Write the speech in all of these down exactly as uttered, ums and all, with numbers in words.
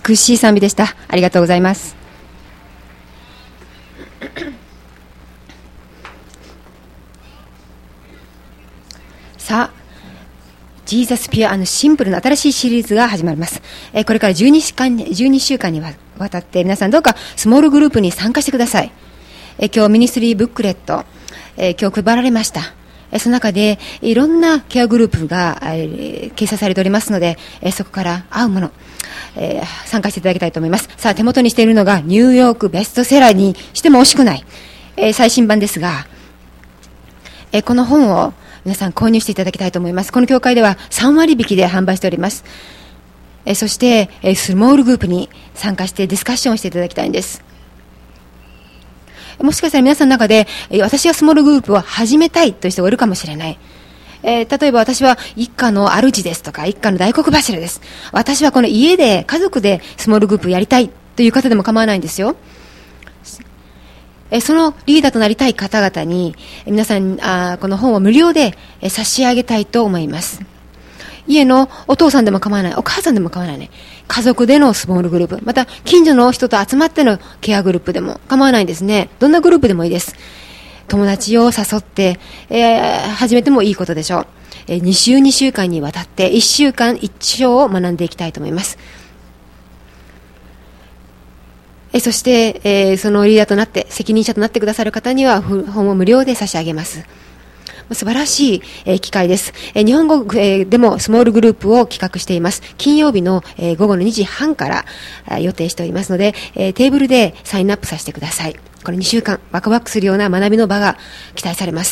美しい賛美でした。ありがとうございます。さあ、ジーザスピュア&シンプルの新しいシリーズが始まります。えー、これからじゅうにしゅうかん、じゅうにしゅうかんにわたって皆さんどうかスモールグループに参加してください。えー、今日ミニストリーブックレット、えー、今日配られました。えー、その中でいろんなケアグループが、えー、掲載されておりますので、えー、そこから合うもの、えー、参加していただきたいと思います。さあ、手元にしているのがニューヨークベストセラーにしても惜しくない、えー、最新版ですが、えー、この本を皆さん購入していただきたいと思います。この教会ではさんわり引きで販売しております。えそして、えスモールグループに参加してディスカッションをしていただきたいんです。もしかしたら皆さんの中で、え私がスモールグループを始めたいという人がいるかもしれない。えー、例えば私は一家の主ですとか一家の大黒柱です。私はこの家で家族でスモールグループをやりたいという方でも構わないんですよ。そのリーダーとなりたい方々に皆さんあこの本を無料で差し上げたいと思います。家のお父さんでも構わない、お母さんでも構わないね、家族でのスモールグループ、また近所の人と集まってのケアグループでも構わないんですね。どんなグループでもいいです。友達を誘って、えー、始めてもいいことでしょう。えー、に週にしゅうかんにわたっていっしゅうかんいっ章を学んでいきたいと思います。えそして、えー、そのリーダーとなって責任者となってくださる方には本を無料で差し上げます。素晴らしい、えー、機会です。えー、日本語、えー、でもスモールグループを企画しています。金曜日の、えー、午後のにじはんからあ予定しておりますので、えー、テーブルでサインアップさせてください。これにしゅうかんワクワクするような学びの場が期待されます。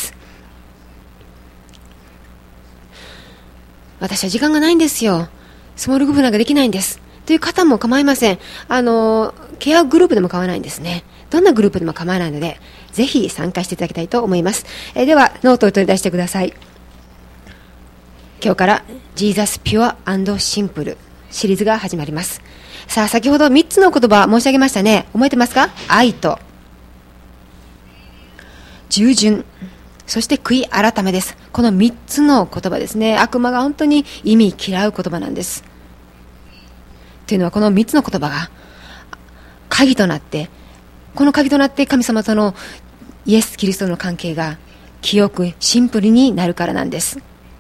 私は時間がないんですよ。スモールグループなんかできないんですという方も構いません。あのケアグループでも構わないんですね。どんなグループでも構わないので、ぜひ参加していただきたいと思います。えー、ではノートを取り出してください。今日からジーザスピュア&シンプルシリーズが始まります。さあ、先ほどみっつの言葉申し上げましたね。覚えてますか？愛と従順、そして悔い改めです。このみっつの言葉ですね。悪魔が本当に意味嫌う言葉なんです。というのはこのみっつの言葉が鍵となって、この鍵となって神様とのイエス・キリストの関係が清くシンプルになるからなんです。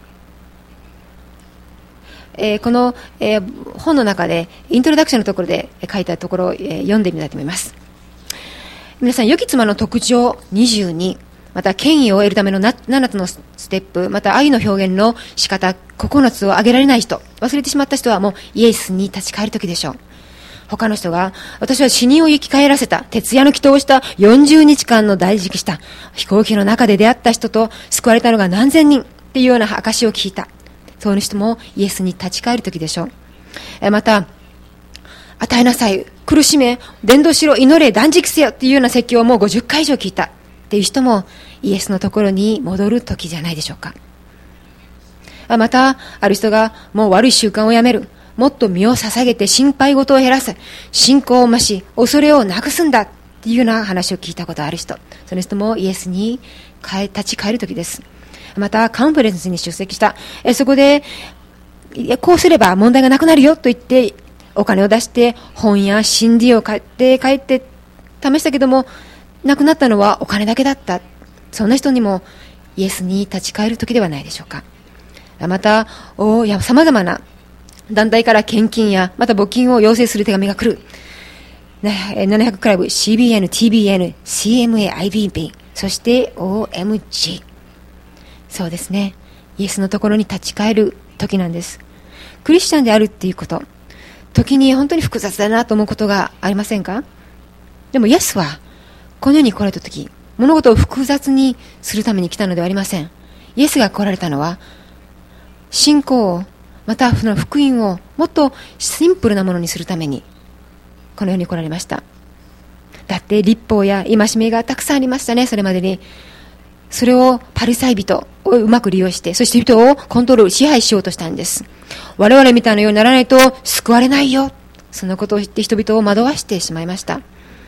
えー、この、えー、本の中でイントロダクションのところで書いたところを、えー、読んでみたいと思います。皆さん、良き妻の特徴にじゅうに、また権威を得るためのなななつのステップ、また愛の表現の仕方ここのつを挙げられない人、忘れてしまった人はもうイエスに立ち返る時でしょう。他の人が、私は死人を生き返らせた、徹夜の祈祷をしたよんじゅうにちかんの大事記した、飛行機の中で出会った人と救われたのが何千人っていうような証を聞いた。そういう人もイエスに立ち返る時でしょう。また、与えなさい、苦しめ、伝道しろ、祈れ、断食せよっていうような説教をもうごじゅっかい以上聞いたっていう人もイエスのところに戻る時じゃないでしょうか。また、ある人がもう悪い習慣をやめる、もっと身を捧げて心配事を減らす、信仰を増し、恐れをなくすんだっていうような話を聞いたことある人、その人もイエスに立ち返る時です。また、カンファレンスに出席した、えそこでこうすれば問題がなくなるよと言ってお金を出して本や シーディー を買って帰って試したけども、なくなったのはお金だけだった。そんな人にもイエスに立ち返る時ではないでしょうか。また、おや様々な団体から献金やまた募金を要請する手紙が来る。ね、ななひゃくクラブ、シービーエヌ、ティービーエヌ、シーエムエー、アイビービー、そして オーエムジー。そうですね。イエスのところに立ち返る時なんです。クリスチャンであるっていうこと、時に本当に複雑だなと思うことがありませんか？でもイエスはこの世に来られた時、物事を複雑にするために来たのではありません。イエスが来られたのは信仰を、またその福音をもっとシンプルなものにするためにこの世に来られました。だって律法や戒めがたくさんありましたね。それまでにそれをパリサイ人をうまく利用して、そして人をコントロール支配しようとしたんです。我々みたいなようにならないと救われないよ、そんなことを言って人々を惑わしてしまいました。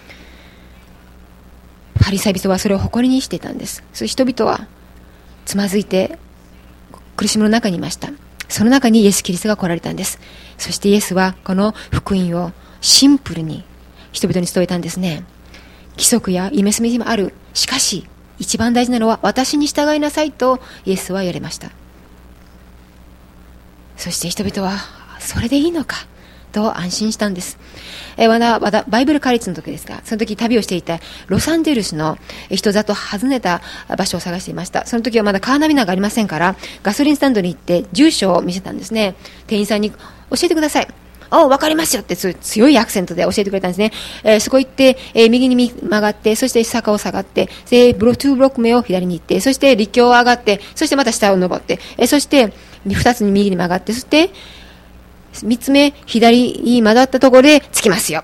パリサイ人はそれを誇りにしていたんです。そして人々はつまずいて苦しみの中にいました。その中にイエス・キリストが来られたんです。そしてイエスはこの福音をシンプルに人々に伝えたんですね。規則や戒めもある。しかし一番大事なのは私に従いなさいとイエスは言われました。そして人々はそれでいいのかと安心したんです。えまだまだバイブルカリッツの時ですが、その時旅をしていたロサンゼルスの人里訪ねた場所を探していました。その時はまだカーナビナがありませんから、ガソリンスタンドに行って住所を見せたんですね。店員さんに教えてください。お、わかりますよって強いアクセントで教えてくれたんですね。えー、そこ行って、えー、右に曲がって、そして坂を下がって、でブロツーブロック目を左に行って、そして陸橋を上がって、そしてまた下を登って、えー、そして二つに右に曲がって、そして三つ目左に曲がったところで着きますよ。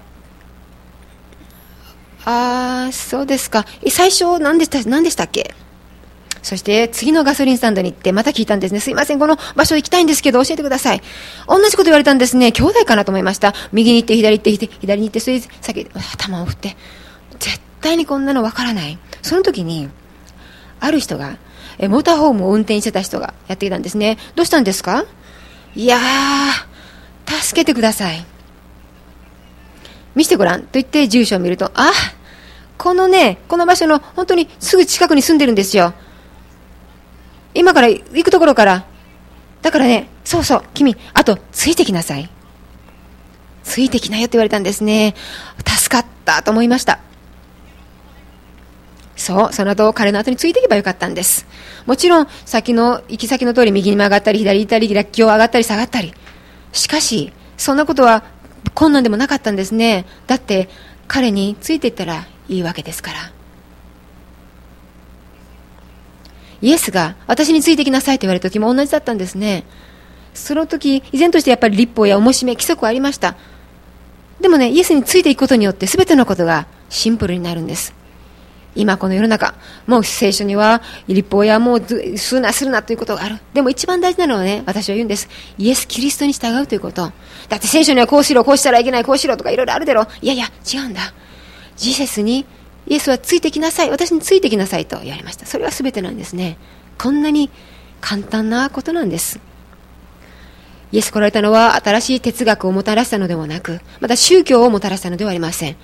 あー、そうですか。え最初何でした何でしたっけ。そして次のガソリンスタンドに行ってまた聞いたんですね。すいません、この場所行きたいんですけど教えてください。同じこと言われたんですね。兄弟かなと思いました。右に行って左行って左に行って、それで先頭を振って、絶対にこんなのわからない。その時にある人がえモーターホームを運転してた人がやってきたんですね。どうしたんですか。いやー、助けてください、見せてごらんと言って住所を見ると、あ、このねこの場所の本当にすぐ近くに住んでるんですよ。今から行くところから。だからね、そうそう、君、あとついてきなさい。ついてきなよって言われたんですね。助かったと思いました。そう、その後彼の後についていけばよかったんです。もちろん先の行き先の通り右に曲がったり左に行ったり陸橋を上がったり下がったり、しかしそんなことは困難でもなかったんですね。だって彼についていったらいいわけですから。イエスが私についてきなさいと言われた時も同じだったんですね。その時依然としてやっぱり律法や重しめ規則はありました。でもね、イエスについていくことによって全てのことがシンプルになるんです。今この世の中、もう聖書には律法やもうするなするなということがある。でも一番大事なのはね、私は言うんです。イエス・キリストに従うということ。だって聖書にはこうしろこうしたらいけないこうしろとかいろいろあるだろう。いやいや違うんだ。ジーセスにイエスはついてきなさい、私についてきなさいと言われました。それは全てなんですね。こんなに簡単なことなんです。イエス来られたのは新しい哲学をもたらしたのではなく、また宗教をもたらしたのではありません。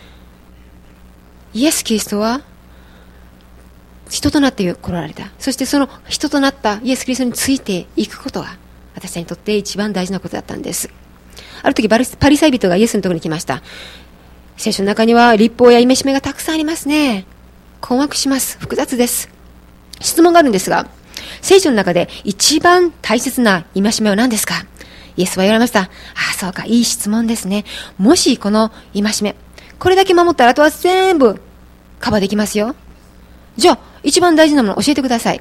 イエス・キリストは人となって来られた。そしてその人となったイエス・キリストについていくことが私たちにとって一番大事なことだったんです。ある時パリサイ人がイエスのところに来ました。聖書の中には律法や戒めがたくさんありますね。困惑します。複雑です。質問があるんですが、聖書の中で一番大切な戒めは何ですか。イエスは言われました。ああ、そうか、いい質問ですね。もしこの戒めこれだけ守ったらあとは全部カバーできますよ。じゃあ一番大事なものを教えてください。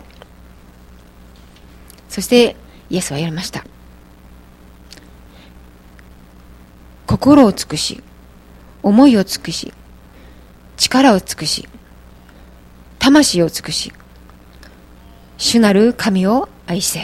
そしてイエスは言われました。心を尽くし、思いを尽くし、力を尽くし、魂を尽くし、主なる神を愛せ。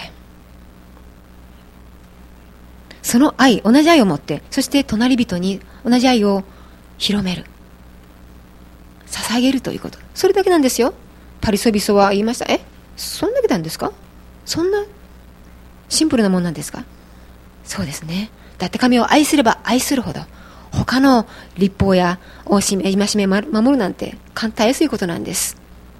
その愛、同じ愛を持って、そして隣人に同じ愛を広める、捧げるということ、それだけなんですよ。パリソビソは言いました。え、そんだけなんですか。そんなシンプルなもんなんですか。そうですね。だって神を愛すれば愛するほど他の律法や戒め守るなんて簡単安いことなんです。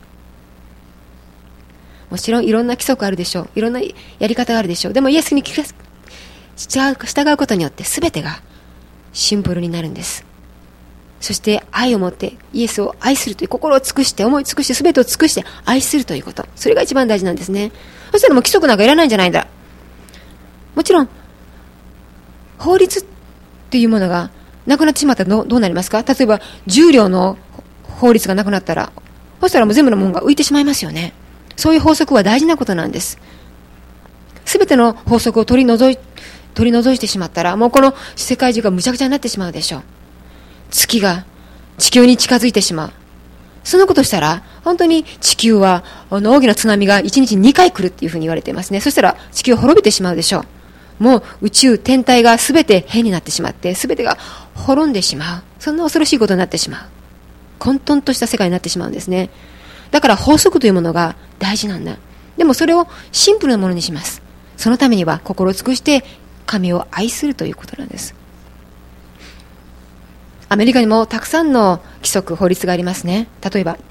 もちろんいろんな規則あるでしょう。いろんなやり方があるでしょう。でもイエスに従うことによって全てがシンプルになるんです。そして愛を持ってイエスを愛するという、心を尽くして思い尽くして全てを尽くして愛するということ、それが一番大事なんですね。そしたらもう規則なんかいらないんじゃないんだ。もちろん法律っていうものがなくなってしまったらどうなりますか。例えば重量の法律がなくなったら、そしたらもう全部のものが浮いてしまいますよね。そういう法則は大事なことなんです。すべての法則を取り除い取り除いてしまったら、もうこの世界中がむちゃくちゃになってしまうでしょう。月が地球に近づいてしまう。そのことしたら本当に地球はあの大きな津波がいちにちにかい来るっていうふうに言われていますね。そしたら地球は滅びてしまうでしょう。もう宇宙天体がすべて変になってしまって、すべてが滅んでしまう、そんな恐ろしいことになってしまう、混沌とした世界になってしまうんですね。だから法則というものが大事なんだ。でもそれをシンプルなものにします。そのためには心を尽くして神を愛するということなんです。 アメリカにもたくさんの規則、法律がありますね。例えば、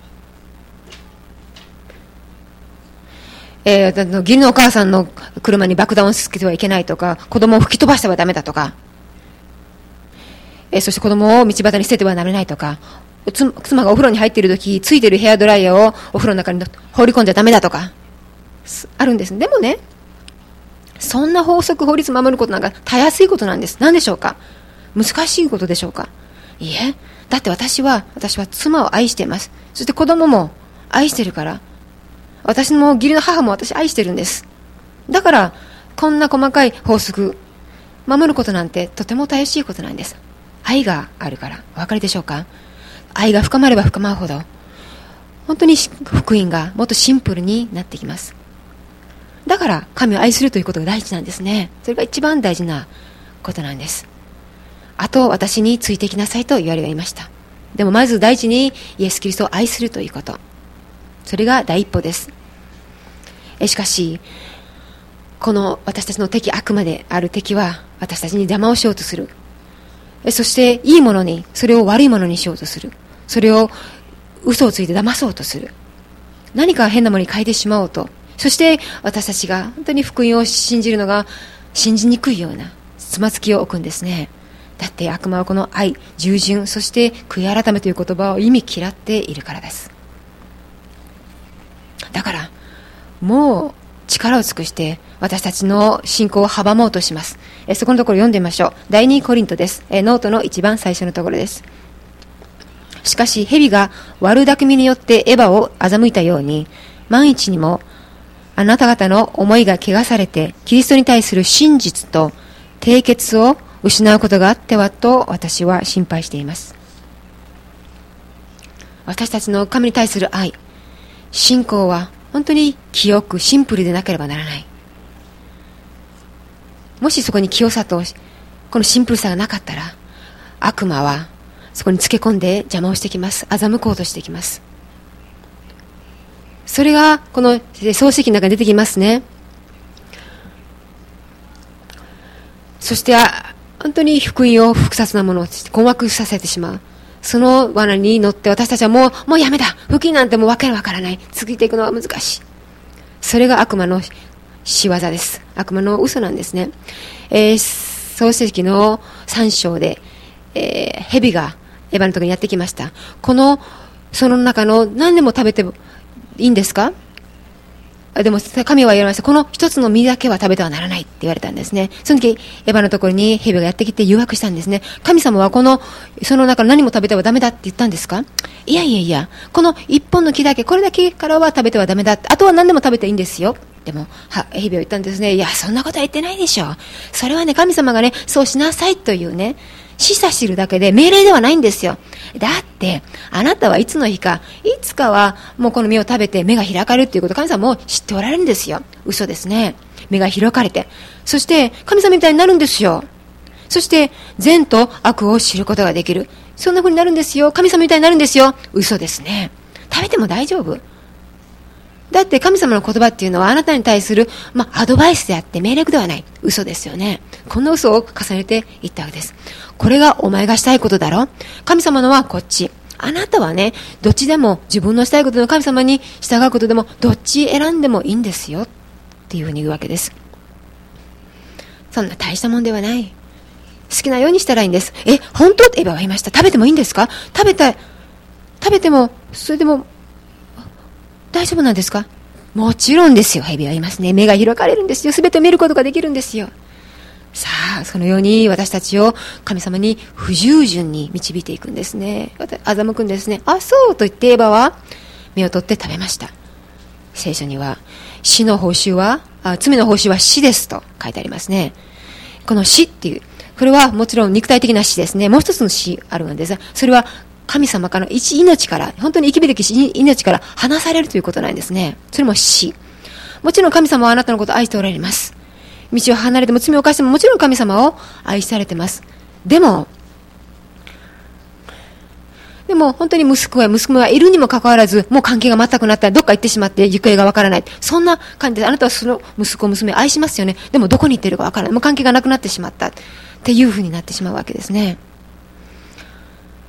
えー、義理のお母さんの車に爆弾をつけてはいけないとか、子供を吹き飛ばしてはダメだとか、えー、そして子供を道端に捨ててはならないとか、つ妻がお風呂に入っているとき、ついているヘアドライヤーをお風呂の中に放り込んじゃダメだとか、あるんです。でもね、そんな法則、法律を守ることなんかたやすいことなんです。何でしょうか？難しいことでしょうか？いいえ、だって私は、私は妻を愛しています。そして子供も愛してるから、私の義理の母も私愛してるんです。だから、こんな細かい法則、守ることなんてとてもたやすいことなんです。愛があるから。お分かりでしょうか？愛が深まれば深まるほど、本当に福音がもっとシンプルになってきます。だから神を愛するということが大事なんですね。それが一番大事なことなんです。あと私についてきなさいと言われていました。でもまず第一にイエス・キリストを愛するということ、それが第一歩です。えしかしこの私たちの敵、悪魔である敵は私たちに邪魔をしようとする。えそしていいものにそれを悪いものにしようとする。それを嘘をついて騙そうとする。何か変なものに変えてしまおうと。そして私たちが本当に福音を信じるのが信じにくいようなつまずきを置くんですね。だって悪魔はこの愛、従順、そして悔い改めという言葉を意味嫌っているからです。だからもう力を尽くして私たちの信仰を阻もうとします。えそこのところ読んでみましょう。第二コリントです。えノートの一番最初のところです。しかし蛇が悪巧みによってエヴァを欺いたように、万一にもあなた方の思いが汚されてキリストに対する真実と締結を失うことがあってはと私は心配しています。私たちの神に対する愛、信仰は本当に清くシンプルでなければならない。もしそこに清さとこのシンプルさがなかったら、悪魔はそこにつけ込んで邪魔をしてきます。欺こうとしてきます。それがこの創世記の中に出てきますね。そして本当に福音を複雑なものを困惑させてしまう。その罠に乗って私たちはもうもうやめだ、福音なんてもうわけわからない、続いていくのは難しい。それが悪魔の仕業です。悪魔の嘘なんですね。えー、創世記のさん章で、えー、蛇がエヴァのところにやってきました。このその中の何でも食べていいんですか？でも神は言われました。この一つの実だけは食べてはならないって言われたんですね。その時エヴァのところに蛇がやってきて誘惑したんですね。神様はこのその中の何も食べてはダメだって言ったんですか？いやいやいや、この一本の木だけ、これだけからは食べてはダメだ、あとは何でも食べていいんですよ。でもは蛇は言ったんですね。いや、そんなことは言ってないでしょう。それはね、神様がね、そうしなさいというね、示唆しているだけで命令ではないんですよ。だってあなたはいつの日かいつかはもうこの実を食べて目が開かれるということを神様も知っておられるんですよ。嘘ですね。目が開かれて、そして神様みたいになるんですよ。そして善と悪を知ることができる、そんな風になるんですよ。神様みたいになるんですよ。嘘ですね。食べても大丈夫だって。神様の言葉っていうのはあなたに対する、まあ、アドバイスであって命令ではない。嘘ですよね。こんな嘘を重ねていったわけです。これがお前がしたいことだろ。神様のはこっち。あなたはね、どっちでも自分のしたいことの神様に従うことでもどっち選んでもいいんですよっていうふうに言うわけです。そんな大したもんではない。好きなようにしたらいいんです。え、本当ってエヴァは言いました。食べてもいいんですか？食べたい。食べてもそれでも大丈夫なんですか？もちろんですよ。蛇は言いますね。目が開かれるんですよ。すべて見ることができるんですよ。さあ、そのように私たちを神様に不従順に導いていくんですね。欺くんですね。あ、そうと言ってエヴァは目を取って食べました。聖書には死の報酬はあ罪の報酬は死ですと書いてありますね。この死っていう、これはもちろん肉体的な死ですね。もう一つの死あるんですが、それは神様からの一命から、本当に生きるべき命から離されるということなんですね。それも死。もちろん神様はあなたのことを愛しておられます。道を離れても罪を犯してももちろん神様を愛されてます。でもでも本当に息子や娘はいるにもかかわらず、もう関係が全くなったらどっか行ってしまって行方がわからない。そんな感じで、あなたはその息子娘を愛しますよね。でもどこに行っているかわからない。もう関係がなくなってしまったっていうふうになってしまうわけですね。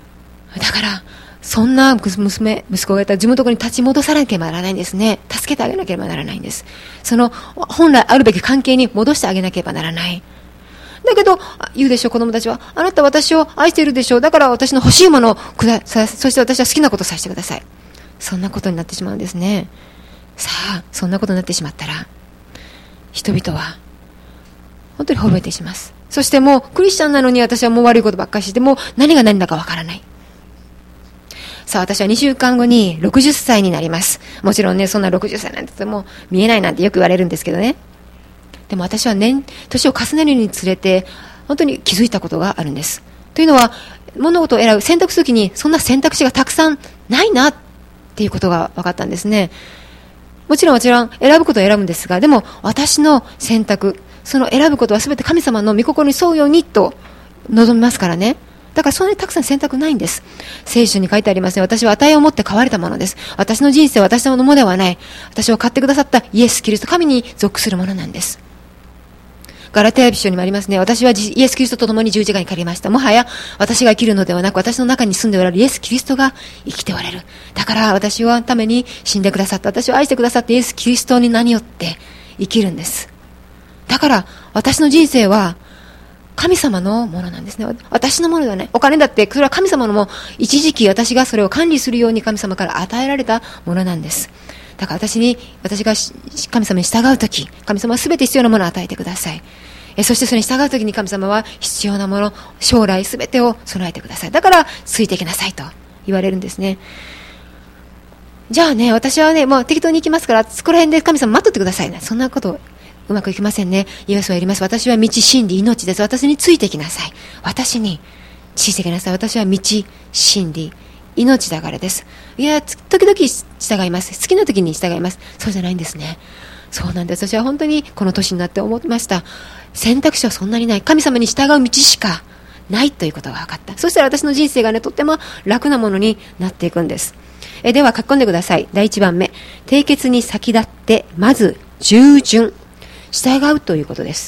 だからそんな娘息子がいたら自分のところに立ち戻さなければならないんですね。助けてあげなければならないんです。その本来あるべき関係に戻してあげなければならない。だけど言うでしょう、子供たちは。あなた私を愛しているでしょう、だから私の欲しいものをください、そして私は好きなことをさせてください。そんなことになってしまうんですね。さあそんなことになってしまったら人々は本当に滅びてします。そしてもうクリスチャンなのに私はもう悪いことばっかりして、もう何が何だかわからない。さあ私はにしゅうかんごにろくじゅっさいになります。もちろんね、そんなろくじゅっさいなんてもう見えないなんてよく言われるんですけどね。でも私は年年を重ねるにつれて本当に気づいたことがあるんです。というのは物事を選ぶ選択するときにそんな選択肢がたくさんないなっていうことが分かったんですね。もちろんもちろん選ぶことを選ぶんですが、でも私の選択、その選ぶことは全て神様の御心に沿うようにと望みますからね。だからそんなにたくさん選択ないんです。聖書に書いてありますね。私は値をもって買われたものです。私の人生は私のものではない。私を買ってくださったイエス・キリスト、神に属するものなんです。ガラテヤ人にもありますね。私はイエス・キリストと共に十字架にかかりました。もはや私が生きるのではなく、私の中に住んでおられるイエス・キリストが生きておられる。だから私はために死んでくださった、私を愛してくださってイエス・キリストに名によって生きるんです。だから私の人生は神様のものなんですね。私のものではない。お金だってそれは神様のも、一時期私がそれを管理するように神様から与えられたものなんです。だから私に、私が神様に従うとき、神様は全て必要なものを与えてください。えそしてそれに従うときに神様は必要なもの、将来全てを備えてください。だからついていきなさいと言われるんですね。じゃあね、私はね、もう適当に行きますから、そこら辺で神様待っとってくださいね。そんなことうまくいきませんね。イエスは言います。私は道、真理、命です。私についてきなさい。私についてきなさい。私は道、真理、命だからです。いや、時々従います。好きな時に従います。そうじゃないんですね。そうなんです。私は本当にこの年になって思いました。選択肢はそんなにない。神様に従う道しかないということが分かった。そしたら私の人生がね、とっても楽なものになっていくんです。えでは書き込んでください。だいいちばんめ、締結に先立ってまず従順、従うということです。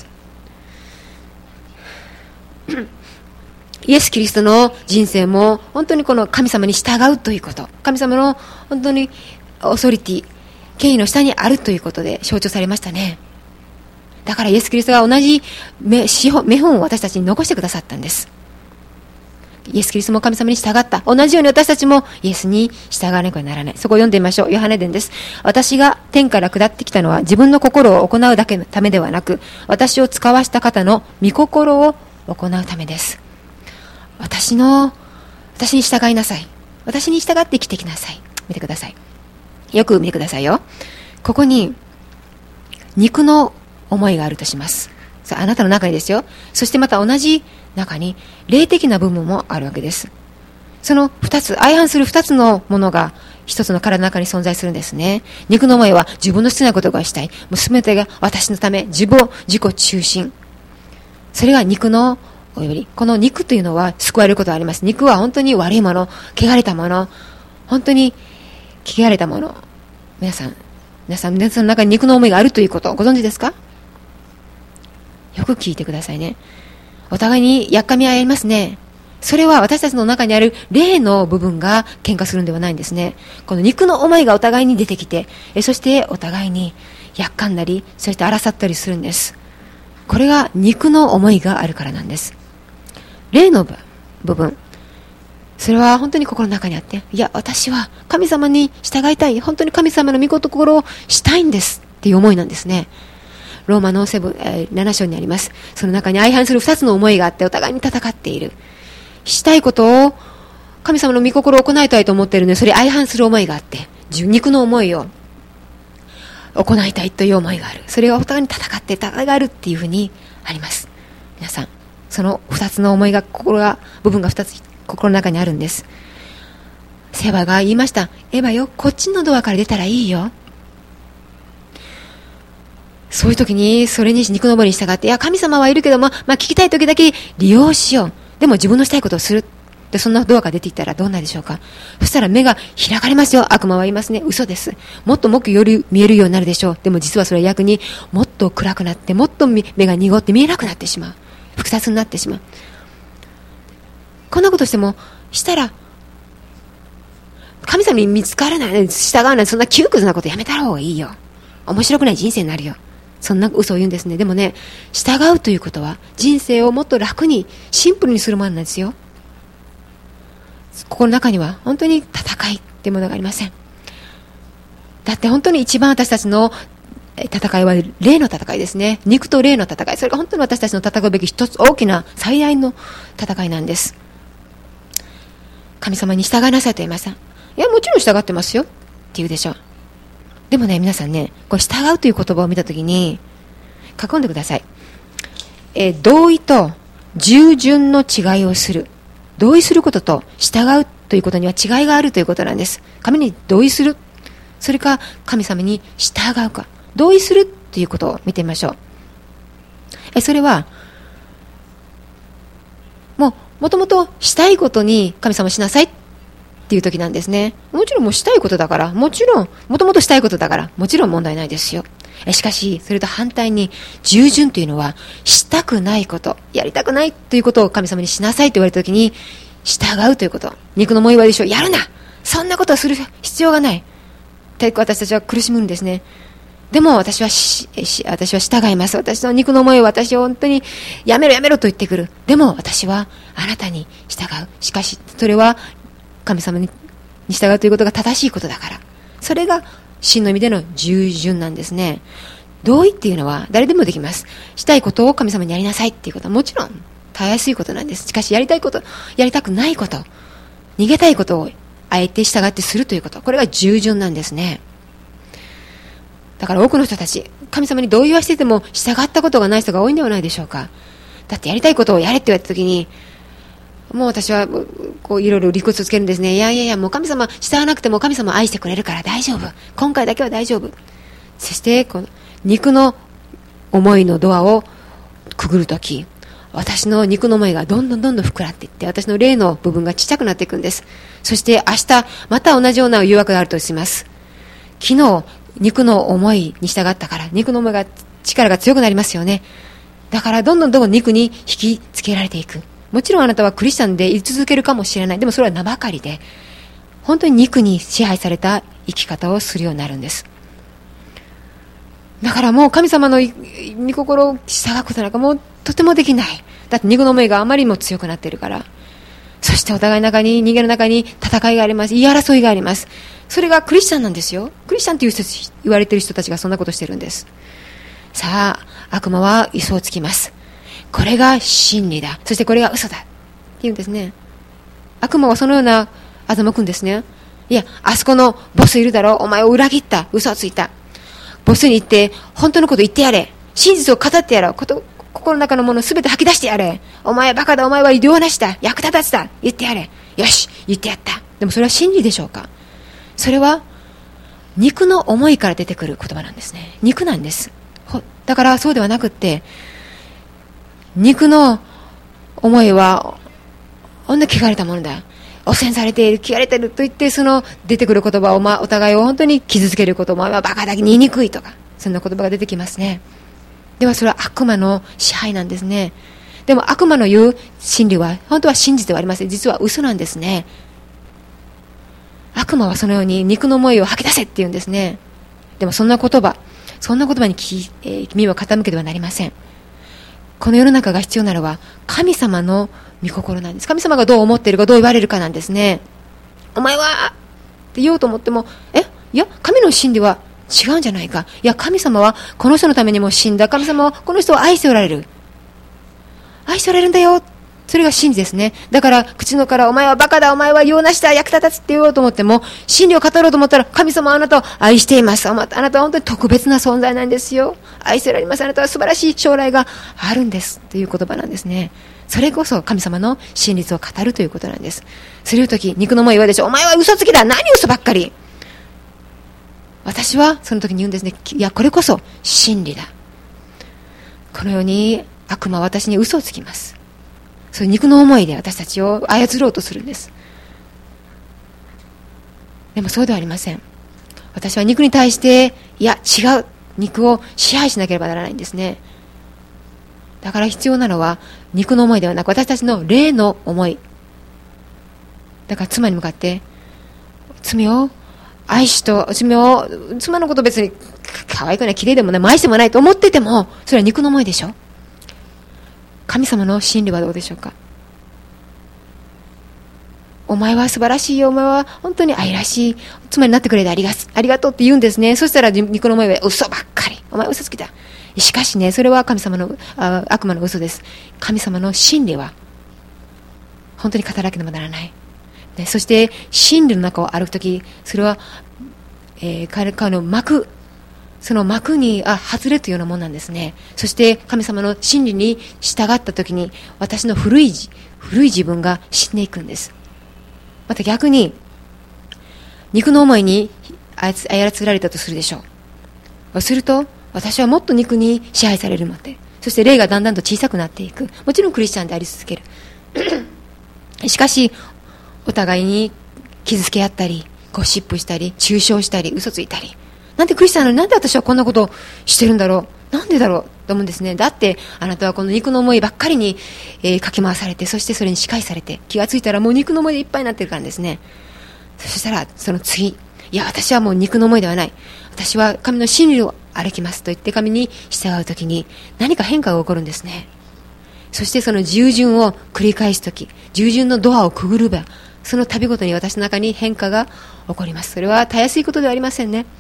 イエス・キリストの人生も本当にこの神様に従うということ、神様の本当にオーソリティ、権威の下にあるということで象徴されましたね。だからイエス・キリストが同じ目本を私たちに残してくださったんです。イエス・キリストも神様に従った。同じように私たちもイエスに従わなければならない。そこを読んでみましょう。ヨハネ伝です。私が天から下ってきたのは自分の心を行うだけのためではなく、私を使わした方の御心を行うためです。私の私に従いなさい。私に従って生きていきなさい。見てください。よく見てくださいよ。ここに肉の思いがあるとします。さあ、あなたの中にですよ。そしてまた同じ中に霊的な部分もあるわけです。その二つ、相反する二つのものが一つの体の中に存在するんですね。肉の思いは自分の好きなことがしたい。もう全てが私のため、自分、自己中心。それが肉のおより、この肉というのは救われることがあります。肉は本当に悪いもの、汚れたもの、本当に汚れたもの。皆さん、皆さん、皆さんの中に肉の思いがあるということをご存知ですか？よく聞いてくださいね。お互いにやっかみ合いますね。それは私たちの中にある霊の部分が喧嘩するんではないんですね。この肉の思いがお互いに出てきて、えそしてお互いにやっかんだり、そして争ったりするんです。これが肉の思いがあるからなんです。霊の部分、それは本当に心の中にあって、いや私は神様に従いたい、本当に神様の御心をしたいんですっていう思いなんですね。ローマのセブン、えー、なな章にあります。その中に相反するふたつの思いがあってお互いに戦っている。したいことを神様の御心を行いたいと思っているので、それ相反する思いがあって、肉の思いを行いたいという思いがある。それがお互いに戦って戦いがあるっていうふうにあります。皆さん、そのふたつの思いが、心が部分がふたつ心の中にあるんです。セバが言いました。エヴァよ、こっちのドアから出たらいいよ。そういう時にそれに肉の思いに従って、いや神様はいるけども、まあ、聞きたい時だけ利用しよう。でも自分のしたいことをする。でそんなドアが出ていったらどうなるでしょうか。そしたら目が開かれますよ。悪魔は言いますね。嘘です。もっともっとより見えるようになるでしょう。でも実はそれは逆にもっと暗くなって、もっと目が濁って見えなくなってしまう。複雑になってしまう。こんなことしてもしたら神様に見つからない、従わない、そんな窮屈なことやめた方がいいよ。面白くない人生になるよ。そんな嘘を言うんですね。でもね、従うということは人生をもっと楽にシンプルにするものなんですよ。心の中には本当に戦いっていうものがありません。だって本当に一番私たちの戦いは霊の戦いですね。肉と霊の戦い、それが本当に私たちの戦うべき一つ大きな最大の戦いなんです。神様に従いなさいと言いました。いや、もちろん従ってますよって言うでしょう。でもね、皆さんね、これ従うという言葉を見たときに書き込んでください。えー、同意と従順の違いをする。同意することと従うということには違いがあるということなんです。神に同意する、それか神様に従うか。同意するということを見てみましょう。えそれはもうもともとしたいことに神様しなさいっていう時なんですね。もちろんもうしたいことだから、もちろんもともとしたいことだからもちろん問題ないですよ。えしかしそれと反対に従順というのはしたくないこと、やりたくないということを神様にしなさいと言われた時に従うということ。肉のもいわでしょう。やるな、そんなことをする必要がないって私たちは苦しむんですね。でも私はしし私は従います。私の肉の思いを私を本当にやめろやめろと言ってくる。でも私はあなたに従う。しかしそれは神様に従うということが正しいことだから。それが真の意味での従順なんですね。同意っていうのは誰でもできます。したいことを神様にやりなさいっていうことはもちろんたやすいことなんです。しかしやりたいこと、やりたくないこと、逃げたいことをあえて従ってするということ、これが従順なんですね。だから多くの人たち、神様に同意はしていても従ったことがない人が多いんではないでしょうか。だってやりたいことをやれって言われたときに、もう私はこういろいろ理屈をつけるんですね。いやいやいや、もう神様従わなくても神様愛してくれるから大丈夫。今回だけは大丈夫。そしてこの肉の思いのドアをくぐるとき、私の肉の思いがどんどんどんどん膨らっていって、私の霊の部分がちっちゃくなっていくんです。そして明日また同じような誘惑があるとします。昨日肉の思いに従ったから肉の思いが力が強くなりますよね。だからどんどんどんどん肉に引きつけられていく。もちろんあなたはクリスチャンで居続けるかもしれない。でもそれは名ばかりで、本当に肉に支配された生き方をするようになるんです。だからもう神様の御心を従うことなんかもうとてもできない。だって肉の思いがあまりにも強くなっているから。そしてお互いの中に、人間の中に戦いがあります。言い争いがあります。それがクリスチャンなんですよ。クリスチャンという人言われている人たちがそんなことしてるんです。さあ、悪魔は嘘をつきます。これが真理だ。そしてこれが嘘だ。って言うんですね。悪魔はそのような欺くんですね。いや、あそこのボスいるだろ。お前を裏切った。嘘をついた。ボスに言って、本当のこと言ってやれ。真実を語ってやろう。こと、心の中のものをすべて吐き出してやれ。お前はバカだ。お前は異様なしだ。役立たずだ。言ってやれ。よし、言ってやった。でもそれは真理でしょうか。それは肉の思いから出てくる言葉なんですね。肉なんです。だからそうではなくって、肉の思いはほんの汚れたものだ。汚染されている、汚れていると言って、その出てくる言葉を、まあ、お互いを本当に傷つけること、お前はバカだけに醜いとか、そんな言葉が出てきますね。ではそれは悪魔の支配なんですね。でも悪魔の言う真理は本当は真実ではありません。実は嘘なんですね。悪魔はそのように肉の思いを吐き出せって言うんですね。でもそんな言葉、そんな言葉に聞、えー、耳を傾けてはなりません。この世の中が必要なのは神様の御心なんです。神様がどう思っているか、どう言われるかなんですね。お前はって言おうと思っても、えいや、神の真理は違うんじゃないか。いや、神様はこの人のためにも死んだ。神様はこの人を愛しておられる。愛しておられるんだよ。それが真理ですね。だから口のからお前はバカだ、お前は用なしだ、役立たずって言おうと思っても、真理を語ろうと思ったら、神様はあなたを愛しています。あなたは本当に特別な存在なんですよ。愛しておられます。あなたは素晴らしい将来があるんですという言葉なんですね。それこそ神様の真実を語るということなんです。それを時、肉の思いはでしょ。お前は嘘つきだ。何嘘ばっかり。私はその時に言うんですね。いや、これこそ真理だ。このように悪魔は私に嘘をつきます。そういう肉の思いで私たちを操ろうとするんです。でもそうではありません。私は肉に対して、いや違う、肉を支配しなければならないんですね。だから必要なのは肉の思いではなく、私たちの霊の思い。だから妻に向かって、 罪を愛しと罪を妻のこと別に可愛くない綺麗でもない愛してもないと思ってても、それは肉の思いでしょ。神様の真理はどうでしょうか。お前は素晴らしいよ、お前は本当に愛らしい妻になってくれてありがありがとうって言うんですね。そしたら肉の思いは嘘ばっかり、お前嘘つきだ。しかしね、それは神様のあ悪魔の嘘です。神様の真理は本当に語らなければならない。でそして真理の中を歩くとき、それは、えー、彼の幕、その幕にあ外れというようなものなんですね。そして神様の真理に従ったときに、私の古い古い自分が死んでいくんです。また逆に肉の思いに操られたとするでしょう。すると私はもっと肉に支配されるので、そして霊がだんだんと小さくなっていく。もちろんクリスチャンであり続けるしかしお互いに傷つけ合ったり、ゴシップしたり、中傷したり、嘘ついたり、なんでクリスチャンなのになんで私はこんなことをしてるんだろう、なんでだろうと思うんですね。だってあなたはこの肉の思いばっかりに、えー、かき回されて、そしてそれに支配されて、気がついたらもう肉の思いでいっぱいになってるからですね。そしたらその次、いや私はもう肉の思いではない、私は神の真理を歩きますと言って神に従うときに何か変化が起こるんですね。そしてその従順を繰り返すとき、従順のドアをくぐるば、その度ごとに私の中に変化が起こります。それはたやすいことではありませんね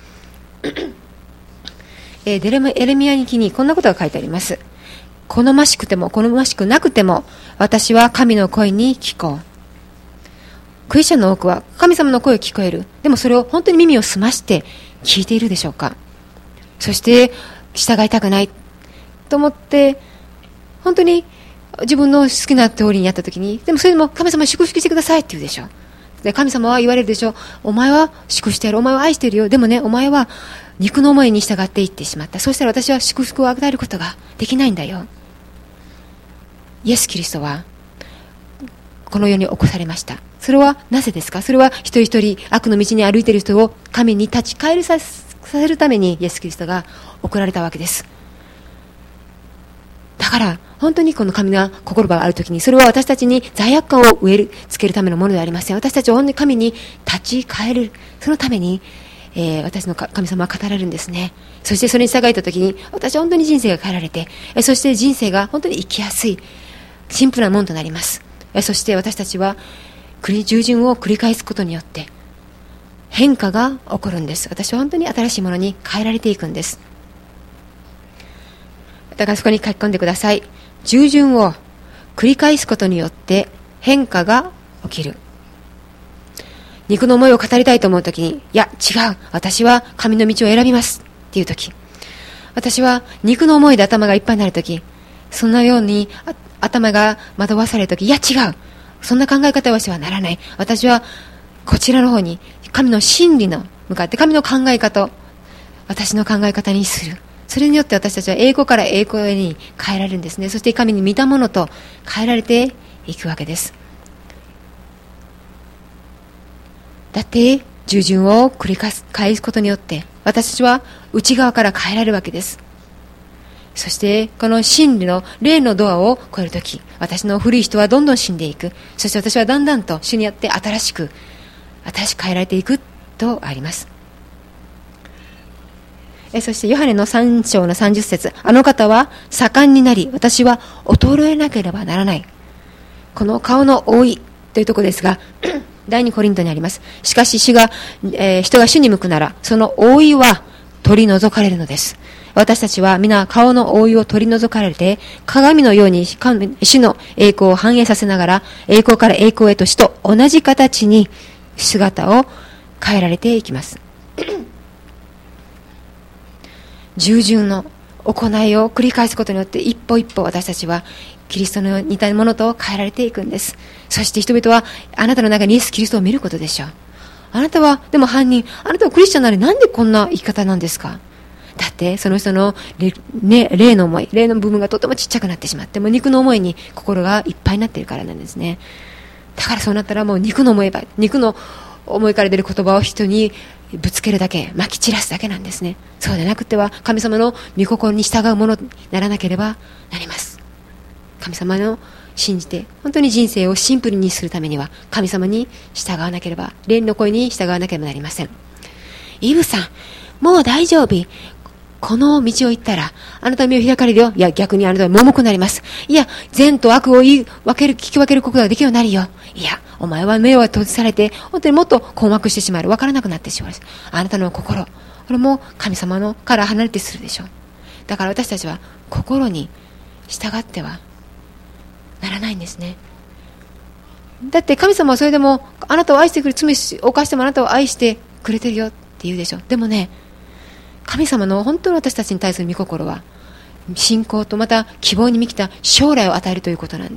えー、デレムエレミヤ日記にこんなことが書いてあります。好ましくても好ましくなくても私は神の声に聞こう。クリスチャンの多くは神様の声を聞こえる。でもそれを本当に耳を澄まして聞いているでしょうか。そして従いたくないと思って本当に自分の好きな通りにやったときに、でもそれでも神様祝福してくださいって言うでしょう。で神様は言われるでしょう。お前は祝福してやる、お前は愛しているよ、でもねお前は肉の思いに従っていってしまった。そうしたら私は祝福を与えることができないんだよ。イエス・キリストはこの世に起こされました。それはなぜですか。それは一人一人悪の道に歩いている人を神に立ち返るさせるためにイエス・キリストが送られたわけです。だから本当にこの神が心があるときに、それは私たちに罪悪感を植えるつけるためのものではありません。私たちは本当に神に立ち返る、そのために、えー、私の神様は語られるんですね。そしてそれに従えたときに私は本当に人生が変えられて、そして人生が本当に生きやすいシンプルなものとなります。そして私たちは従順を繰り返すことによって変化が起こるんです。私は本当に新しいものに変えられていくんです。だからそこに書き込んでください。従順を繰り返すことによって変化が起きる。肉の思いを語りたいと思うときに、いや違う、私は神の道を選びますっていうとき、私は肉の思いで頭がいっぱいになるとき、そんなように頭が惑わされるとき、いや違う、そんな考え方をしてはならない、私はこちらの方に神の真理の向かって神の考え方を私の考え方にする。それによって私たちは栄光から栄光に変えられるんですね。そして神に似たものと変えられていくわけです。だって従順を繰り返すことによって私たちは内側から変えられるわけです。そしてこの真理の霊のドアを越えるとき、私の古い人はどんどん死んでいく。そして私はだんだんと主によって新しく新しく変えられていくとあります。えそしてヨハネのさん章のさんじゅっ節、あの方は盛んになり私は衰えなければならない。この顔の覆いというところですが第二コリントにあります。しかし主が、えー、人が主に向くならその覆いは取り除かれるのです。私たちは皆顔の覆いを取り除かれて鏡のように主の栄光を反映させながら栄光から栄光へと主と同じ形に姿を変えられていきます。従順の行いを繰り返すことによって一歩一歩私たちはキリストの似たものと変えられていくんです。そして人々はあなたの中にイエス・キリストを見ることでしょう。あなたはでも犯人、あなたはクリスチャンなのになんでこんな生き方なんですか。だってその人の 霊, ね、霊の思い、霊の部分がとてもちっちゃくなってしまって、もう肉の思いに心がいっぱいになっているからなんですね。だからそうなったらもう肉の思いば肉の思いから出る言葉を人にぶつけるだけ、撒き散らすだけなんですね。そうでなくては神様の御心に従うものにならなければなります。神様の信じて、本当に人生をシンプルにするためには、神様に従わなければ、霊の声に従わなければなりません。イブさん、もう大丈夫。この道を行ったら、あなたの目を開かれるよ。いや、逆にあなたは盲目になります。いや、善と悪を言い分ける、聞き分けることができるようになるよ。いや、お前は目を閉じされて、本当にもっと困惑してしまう。分からなくなってしまう。あなたの心、これも神様のから離れてするでしょう。だから私たちは心に従ってはならないんですね。だって神様はそれでもあなたを愛してくれ、罪を犯してもあなたを愛してくれてるよって言うでしょ。でもね、神様の本当に私たちに対する御心は信仰とまた希望に満ちた将来を与えるということなんです。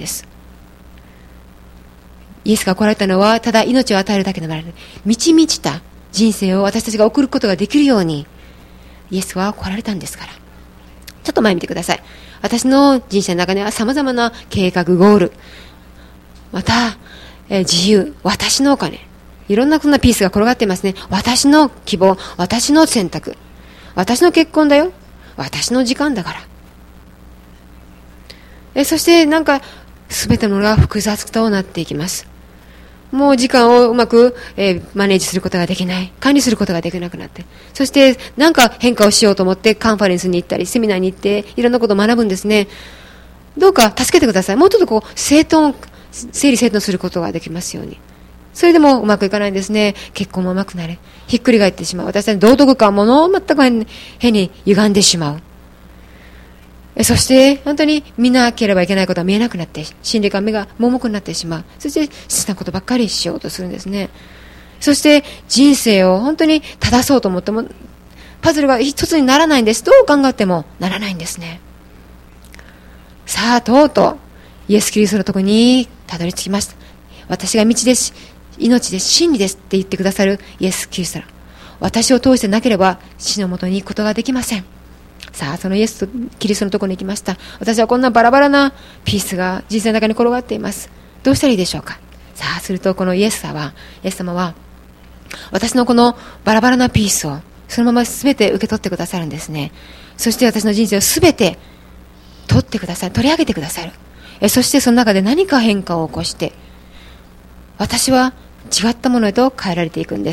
イエスが来られたのはただ命を与えるだけではなく、満ち満ちた人生を私たちが送ることができるようにイエスは来られたんですから。ちょっと前見てください。私の人生の中には様々な計画、ゴール、また、えー、自由、私のお金、いろんなそんなピースが転がっていますね。私の希望、私の選択、私の結婚だよ、私の時間だから。えそしてなんか全てのものが複雑となっていきます。もう時間をうまく、えー、マネージすることができない、管理することができなくなって、そしてなんか変化をしようと思ってカンファレンスに行ったりセミナーに行っていろんなことを学ぶんですね。どうか助けてください。もうちょっとこう整頓、整理整頓することができますように。それでもうまくいかないんですね。結婚もうまくなれ、ひっくり返ってしまう。私たち道徳感もの全く変に、変に歪んでしまう。そして本当に見なければいけないことは見えなくなって、心理感目が盲目になってしまう。そして好きなことばっかりしようとするんですね。そして人生を本当に正そうと思ってもパズルが一つにならないんです。どう考えてもならないんですね。さあとうとうイエス・キリストのところにたどり着きました。私が道です、命です、真理ですって言ってくださるイエス・キリスト。私を通してなければ死のもとに行くことができません。さあそのイエスとキリストのところに行きました。私はこんなバラバラなピースが人生の中に転がっています。どうしたらいいでしょうか。さあするとこのイエス様はイエス様は私のこのバラバラなピースをそのまま全て受け取ってくださるんですね。そして私の人生を全て取ってくださる、取り上げてくださる。えそしてその中で何か変化を起こして私は違ったものへと変えられていくんです。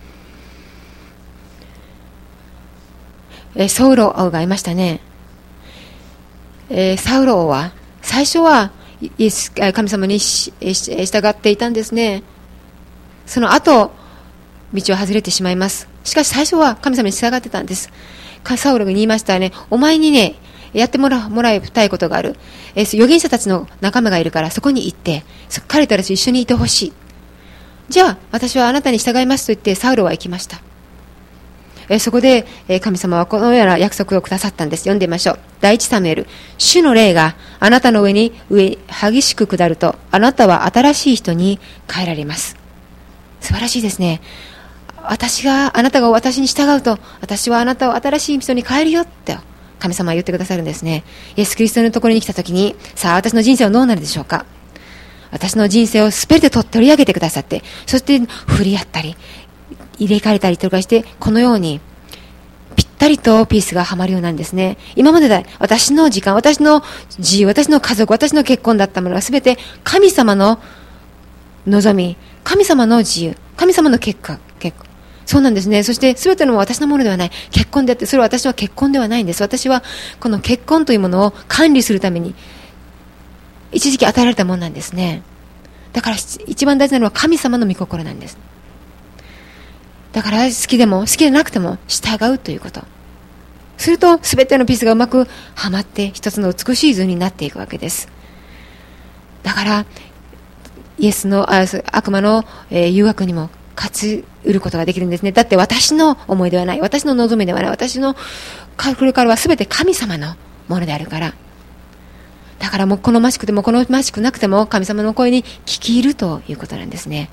えサウロ王がいましたね。えー、サウロ王は最初はイエス神様に従っていたんですね。その後道を外れてしまいます。しかし最初は神様に従ってたんです。サウロが言いましたね。お前にねやってもら、もらいたいことがある。えー、預言者たちの仲間がいるからそこに行って彼たちと一緒にいてほしい。じゃあ私はあなたに従いますと言ってサウロは行きました。えー、そこで、えー、神様はこのような約束をくださったんです。読んでみましょう。第一サムエル。主の霊があなたの上に上激しく下るとあなたは新しい人に変えられます。素晴らしいですね。私があなたが私に従うと私はあなたを新しい人に変えるよって神様は言ってくださるんですね。イエス・キリストのところに来たときに、さあ私の人生はどうなるでしょうか。私の人生をすべて取り上げてくださって、そして振り合ったり入れ替えたりとかして、このようにぴったりとピースがはまるようなんですね。今までだ私の時間、私の自由、私の家族、私の結婚だったものがすべて神様の望み、神様の自由、神様の結果、結果そうなんですね。そして全てのも私のものではない。結婚であって、それは私は結婚ではないんです。私はこの結婚というものを管理するために一時期与えられたものなんですね。だから一番大事なのは神様の御心なんです。だから好きでも好きでなくても従うということ。すると全てのピースがうまくはまって一つの美しい図になっていくわけです。だからイエスのあ悪魔の、えー、誘惑にも勝ち得ることができるんですね。だって私の思いではない、私の望みではない、私のこれからは全て神様のものであるから。だからもう好ましくても好ましくなくても神様の声に聞き入るということなんですね。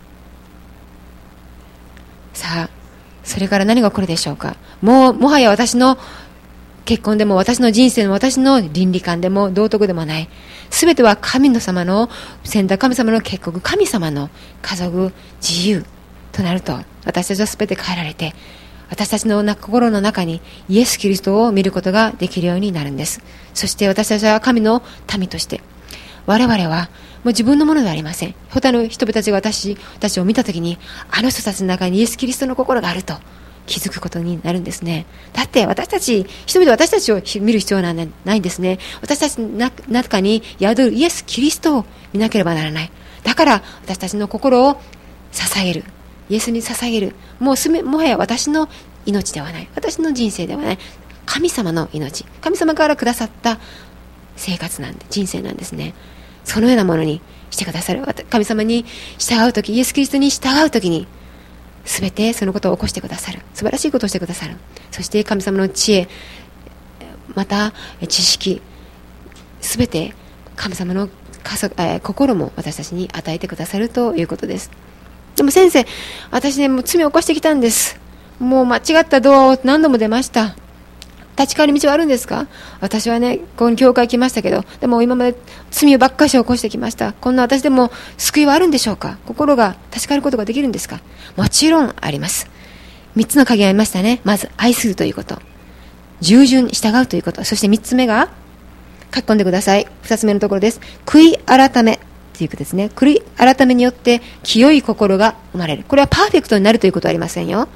さあそれから何が起こるでしょうか。もうもはや私の結婚でも私の人生の私の倫理観でも道徳でもない、すべては神の様の選択、神様の結局、神様の家族、自由となると、私たちはすべて変えられて、私たちの心の中にイエス・キリストを見ることができるようになるんです。そして私たちは神の民として、 我々はもう自分のものではありません。他の人たちが私たちを見たときに、あの人たちの中にイエス・キリストの心があると気づくことになるんですね。だって私たち、人々は私たちを見る必要はないんですね。私たちの中に宿るイエス・キリストを見なければならない。だから私たちの心を捧げる。イエスに捧げる。もうすめ、もはや私の命ではない。私の人生ではない。神様の命。神様からくださった生活なんで、人生なんですね。そのようなものにしてくださる。神様に従うとき、イエス・キリストに従うときに、すべてそのことを起こしてくださる。素晴らしいことをしてくださる。そして神様の知恵、また知識、すべて神様の心も私たちに与えてくださるということです。でも先生、私ね、もう罪を犯してきたんです。もう間違ったドアを何度も出ました。立ち返り道はあるんですか？私はね、この教会来ましたけど、でも今まで罪をばっかし起こしてきました。こんな私でも救いはあるんでしょうか？心が立ち返ることができるんですか？もちろんあります。三つの鍵がありましたね。まず愛するということ、従順に従うということ、そして三つ目が書き込んでください。二つ目のところです。悔い改めということですね。悔い改めによって清い心が生まれる。これはパーフェクトになるということはありませんよ。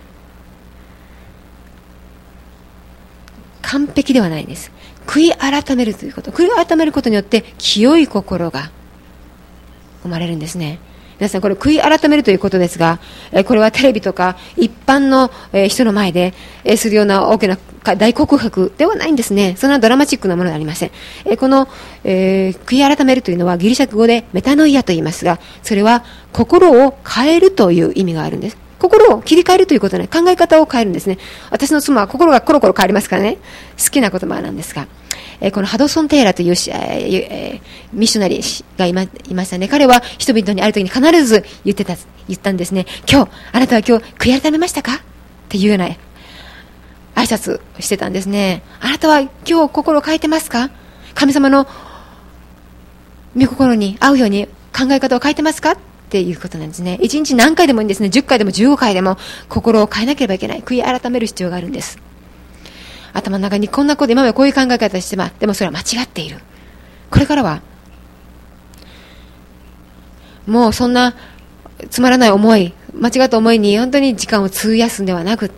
完璧ではないんです。悔い改めるということ、悔い改めることによって清い心が生まれるんですね。皆さん、これ悔い改めるということですが、これはテレビとか一般の人の前でするような大きな大告白ではないんですね。そんなドラマチックなものではありません。この、えー、悔い改めるというのはギリシャ語でメタノイアと言いますが、それは心を変えるという意味があるんです。心を切り替えるということね、考え方を変えるんですね。私の妻は心がコロコロ変わりますからね、好きな言葉なんですが、えー、このハドソン・テイラーという、えーえー、ミッショナリーがい ま, いましたね。彼は人々にある時に必ず言ってた言ったんですね。今日あなたは今日悔い改めましたかっていうような挨拶をしてたんですね。あなたは今日心を変えてますか？神様の御心に合うように考え方を変えてますかっていうことなんですね。一日何回でもいいんですね。じゅっかいでもじゅうごかいでも心を変えなければいけない。悔い改める必要があるんです。頭の中にこんなこと、今までこういう考え方してます。でもそれは間違っている。これからはもうそんなつまらない思い、間違った思いに本当に時間を費やすんではなくって、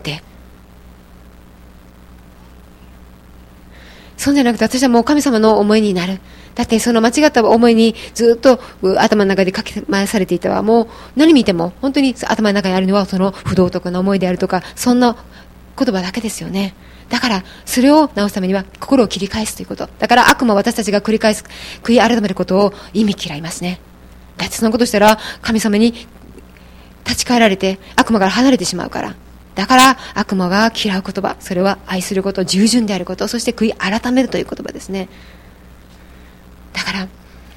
そうじゃなくて、私はもう神様の思いになる。だってその間違った思いにずっと頭の中でかき回されていたわ。もう何見ても本当に頭の中にあるのはその不道徳な思いであるとか、そんな言葉だけですよね。だからそれを直すためには心を切り返すということ。だから悪魔は私たちが繰り返す、悔い改めることを意味嫌いますね。だってそのことしたら神様に立ち返られて悪魔から離れてしまうから。だから悪魔が嫌う言葉、それは愛すること、従順であること、そして悔い改めるという言葉ですね。だから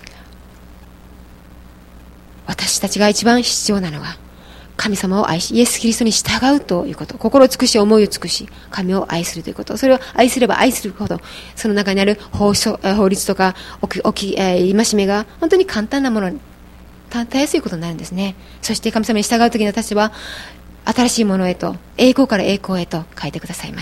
私たちが一番必要なのは神様を愛し、イエス・キリストに従うということ、心を尽くし思いを尽くし神を愛するということ、それを愛すれば愛するほどその中にある 法, 法律とかおきおき、えー、戒めが本当に簡単なものにたやすいことになるんですね。そして神様に従うときに私は新しいものへと、栄光から栄光へと変えてくださいます。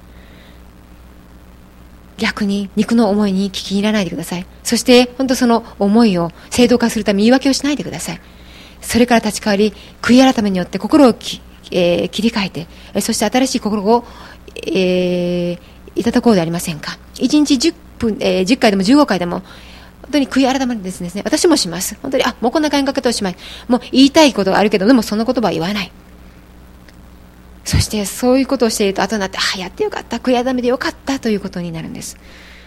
逆に肉の思いに聞き入らないでください。そして本当その思いを正当化するために言い訳をしないでください。それから立ち返り、悔い改めによって心をき、えー、切り替えて、そして新しい心を、えー、いただこうではありませんか。いちにちじゅっぷん、えー、じゅっかいでもじゅうごかいでも本当に悔い改めるんですね。私もします。本当に、あ、もうこんな考え方をします。もう言いたいことがあるけど、でもそんな言葉は言わない。そしてそういうことをしていると後になって、あ、やってよかった、悔い改めてよかったということになるんです。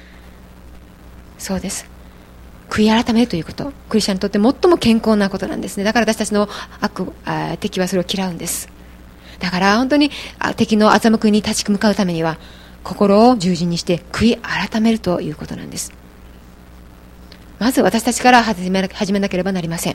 そうです。悔い改めるということ、クリスチャンにとって最も健康なことなんですね。だから私たちの悪あ敵はそれを嫌うんです。だから本当に敵の欺くに立ち向かうためには心を従順にして悔い改めるということなんです。まず私たちから始め、始めなければなりません。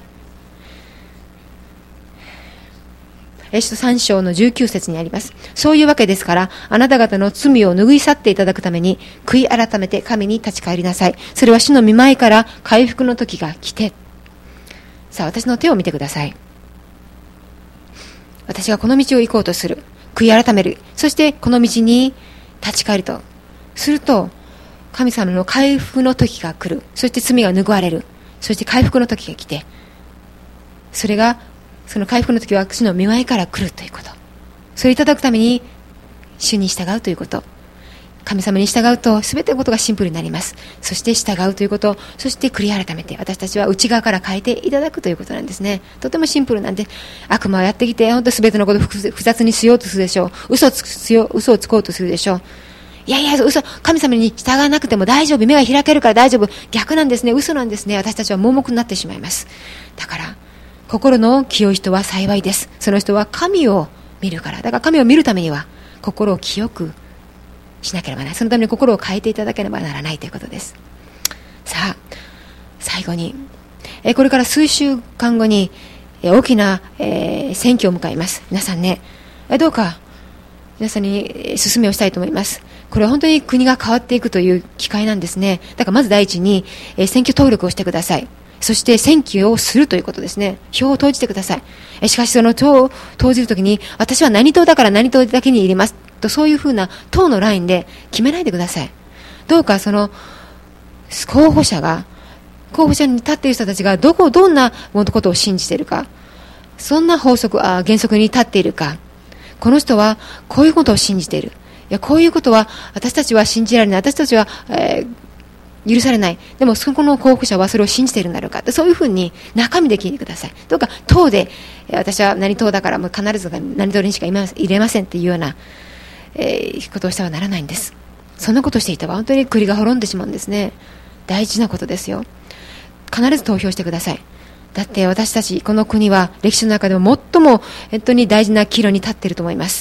使徒さん章のじゅうきゅう節にあります。そういうわけですから、あなた方の罪を拭い去っていただくために、悔い改めて神に立ち返りなさい。それは主の御前から回復の時が来て。さあ、私の手を見てください。私がこの道を行こうとする。悔い改める。そしてこの道に立ち返ると。すると、 神様の回復の時が来る。そして罪が拭われる。そして回復の時が来て、それがその回復の時は主の御前から来るということ。それをいただくために主に従うということ。神様に従うと全てのことがシンプルになります。そして従うということ、そして悔い改めて私たちは内側から変えていただくということなんですね。とてもシンプルなんで、悪魔はやってきて本当全てのことを複雑にしようとするでしょう。嘘をつくよ嘘をつこうとするでしょう。いやいや嘘、神様に従わなくても大丈夫、目が開けるから大丈夫。逆なんですね。嘘なんですね。私たちは盲目になってしまいます。だから心の清い人は幸いです。その人は神を見るから。だから神を見るためには心を清くしなければならない。そのために心を変えていただければならないということです。さあ最後に、えこれから数週間後にえ大きな、えー、選挙を迎えます。皆さんね、えどうか皆さんに勧めをしたいと思います。これは本当に国が変わっていくという機会なんですね。だからまず第一に、えー、選挙登録をしてください。そして選挙をするということですね。票を投じてください。えしかしその党を投じるときに、私は何党だから何党だけに入れますと、そういうふうな党のラインで決めないでください。どうかその候補者が候補者に立っている人たちがどこどんなことを信じているか、そんな法則あ原則に立っているか、この人はこういうことを信じている、いやこういうことは私たちは信じられない、私たちは、えー許されない。でもそこの候補者はそれを信じているんだろうか。そういうふうに中身で聞いてください。どうか党で私は何党だからもう必ず何党にしか入れませんっていうような、えー、ことをしてはならないんです。そんなことをしていたら本当に栗が滅んでしまうんですね。大事なことですよ。必ず投票してください。だって私たちこの国は歴史の中でも最も本当に大事な岐路に立っていると思います。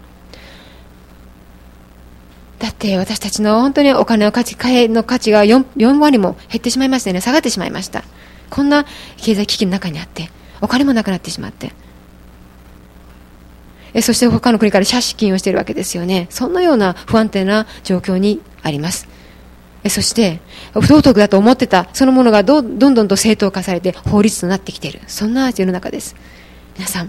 だって私たちの本当にお金の価値、貨幣の価値が 4, よん割も減ってしまいましたよね。下がってしまいました。こんな経済危機の中にあってお金もなくなってしまって、えそして他の国から借金をしているわけですよね。そんなような不安定な状況にあります。えそして不道徳だと思ってたそのものが ど, どんどんと正当化されて法律となってきている、そんな世の中です。皆さん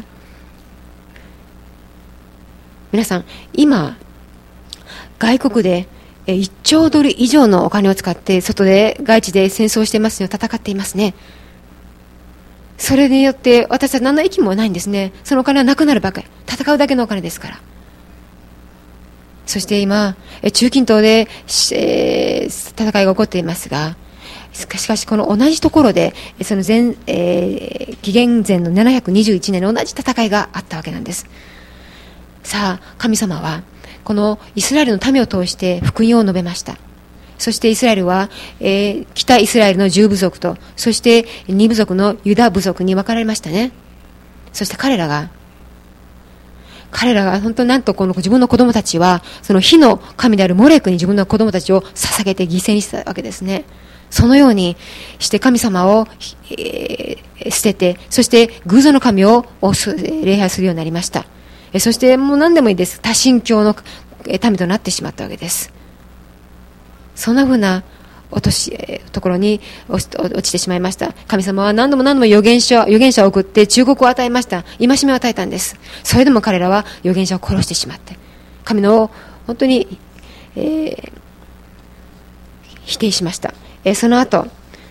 皆さん今外国でいっちょうドル以上のお金を使って外で外地で戦争していますよ、戦っていますね。それによって私たち何の益もないんですね。そのお金はなくなるばかり、戦うだけのお金ですから。そして今中近東で、えー、戦いが起こっていますが、しかしこの同じところでその前、えー、紀元前のななひゃくにじゅういちねんの同じ戦いがあったわけなんです。さあ神様はこのイスラエルの民を通して福音を述べました。そしてイスラエルは、えー、北イスラエルのじゅう部族と、そしてに部族のユダ部族に分かれましたね。そして彼らが彼らが本当になんとこの自分の子供たちはその火の神であるモレクに自分の子供たちを捧げて犠牲にしたわけですね。そのようにして神様を、えー、捨てて、そして偶像の神を礼拝するようになりました。そしてもう何でもいいです、多神教の民となってしまったわけです。そんなふうな落としところに落ちてしまいました。神様は何度も何度も預言者預言者を送って忠告を与えました。戒めを与えたんです。それでも彼らは預言者を殺してしまって神の本当に、えー、否定しました。えー、その後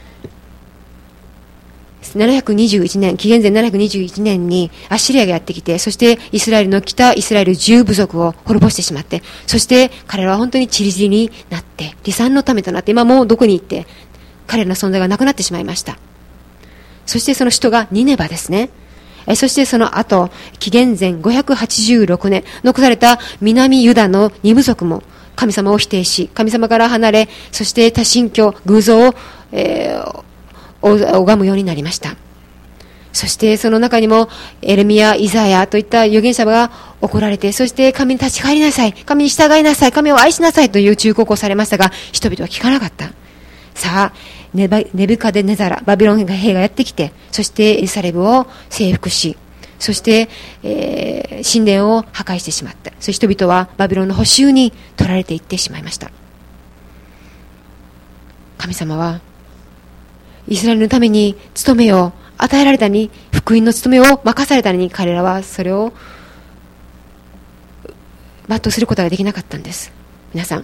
ななひゃくにじゅういちねん、紀元前ななひゃくにじゅういちねんにアッシリアがやってきて、そしてイスラエルの北イスラエルじゅう部族を滅ぼしてしまって、そして彼らは本当に散り散りになって離散のためとなって、今もうどこに行って彼らの存在がなくなってしまいました。そしてその首都がニネバですね。えそしてその後紀元前ごひゃくはちじゅうろくねん残された南ユダのに部族も神様を否定し、神様から離れ、そして多神教偶像を、えー拝むようになりました。そしてその中にもエレミヤ、イザヤといった預言者が怒られて、そして神に立ち返りなさい、神に従いなさい、神を愛しなさいという忠告をされましたが、人々は聞かなかった。さあネバネブカデネザラバビロン兵がやってきて、そしてエルサレムを征服し、そして、えー、神殿を破壊してしまった。そして人々はバビロンの捕囚に取られていってしまいました。神様はイスラエルのために務めを与えられたに、福音の務めを任されたのに、彼らはそれを全うすることができなかったんです。皆さん、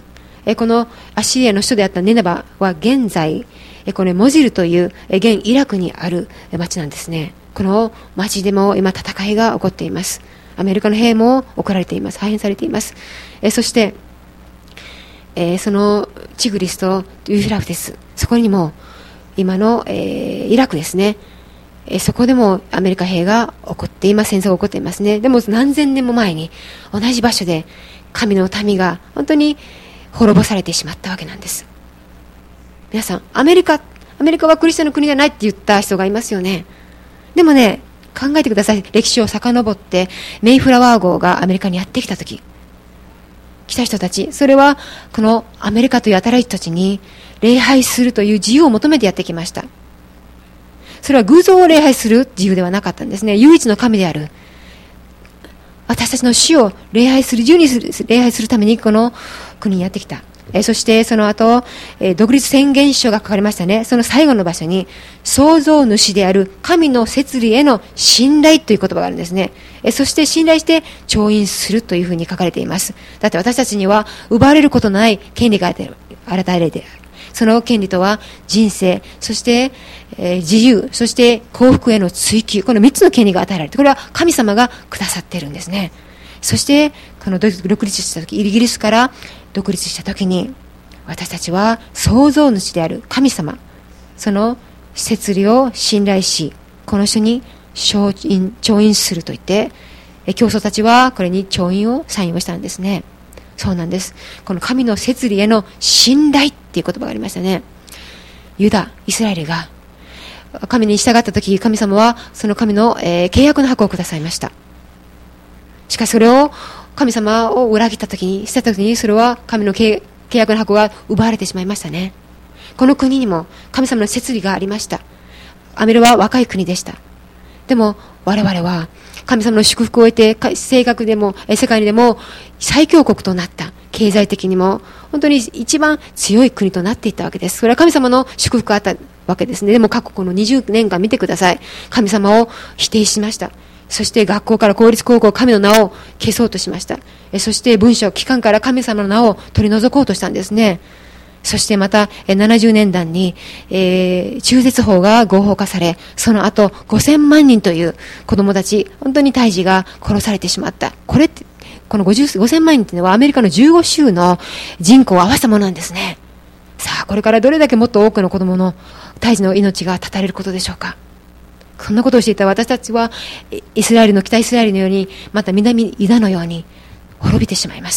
このアッシリアの首都であったネネバは現在、これモジルという現イラクにある町なんですね。この町でも今戦いが起こっています。アメリカの兵も送られています。派遣されています。そしてそのチグリスとユーフラテス、そこにも今のイラクですね、そこでもアメリカ兵が起こっています。戦争が起こっていますね。でも何千年も前に同じ場所で神の民が本当に滅ぼされてしまったわけなんです。皆さん、アメリカアメリカはクリスチャンの国じゃないって言った人がいますよね。でもね、考えてください。歴史を遡ってメイフラワー号がアメリカにやってきたとき、来た人たち、それはこのアメリカという新しい人たちに礼拝するという自由を求めてやってきました。それは偶像を礼拝する自由ではなかったんですね。唯一の神である私たちの主を礼拝する、自由にする礼拝するためにこの国にやってきた。えそしてその後、え独立宣言書が書かれましたね。その最後の場所に創造主である神の摂理への信頼という言葉があるんですね。えそして信頼して調印するというふうに書かれています。だって私たちには奪われることのない権利が与えられている。その権利とは人生、そして、えー、自由、そして幸福への追求、このみっつの権利が与えられて、これは神様がくださっているんですね。そしてこの独立した時、イギリスから独立した時に私たちは創造主である神様、その摂理を信頼し、この人に調印、調印すると言って、教祖たちはこれに調印をサインをしたんですね。そうなんです。この神の摂理への信頼っていう言葉がありましたね。ユダ、イスラエルが神に従ったとき、神様はその神の、えー、契約の箱をくださいました。しかしそれを神様を裏切ったときに、したときに、それは神の契約の箱が奪われてしまいましたね。この国にも神様の摂理がありました。アメリカは若い国でした。でも我々は神様の祝福を得て、性格でも世界でも最強国となった、経済的にも本当に一番強い国となっていったわけです。それは神様の祝福があったわけですね。でも過去このにじゅうねんかん見てください。神様を否定しました。そして学校から公立高校、神の名を消そうとしました。そして文書機関から神様の名を取り除こうとしたんですね。そしてまたななじゅうねんだいに、えー、中絶法が合法化され、その後ごせんまんにんという子供たち、本当に胎児が殺されてしまった。これってこのごせんまんにんというのはアメリカのじゅうご州の人口を合わせたものなんですね。さあ、これからどれだけもっと多くの子供の胎児の命が絶たれることでしょうか。こんなことをしていた私たちはイスラエルの北イスラエルのように、また南ユダのように滅びてしまいます。